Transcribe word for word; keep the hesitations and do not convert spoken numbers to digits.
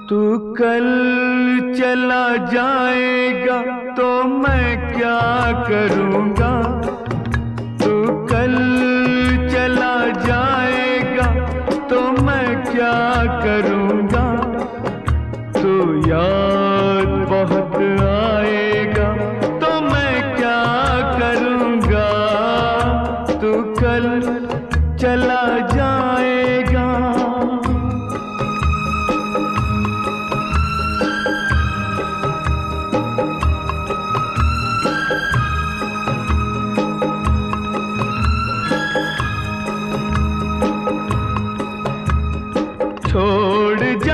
तू कल चला जाएगा तो मैं क्या करूँगा। तू कल चला जाएगा तो मैं क्या करूँगा। तू याद बहुत आएगा तो मैं क्या करूँगा। तू कल चला जाएगा। छोड़